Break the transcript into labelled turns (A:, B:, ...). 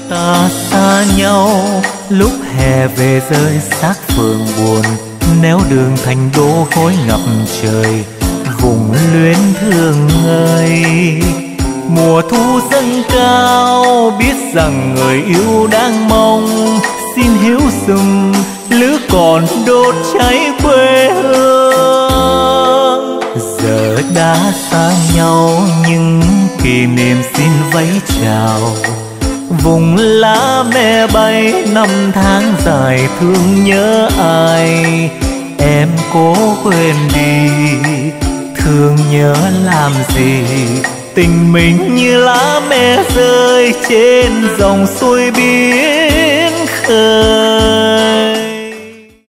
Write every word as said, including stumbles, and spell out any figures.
A: Ta xa nhau lúc hè về rơi xác phường buồn, néo đường thành đô khói ngập trời, vùng luyến thương ngơi. Mùa thu dâng cao biết rằng người yêu đang mong, xin hiếu dùm lửa còn đốt cháy quê hương. Giờ đã xa nhau nhưng kỷ niệm xin vẫy chào, vùng lá me bay năm tháng dài thương nhớ ai. Em cố quên đi thương nhớ làm gì, tình mình như lá me rơi trên dòng xuôi biển khơi.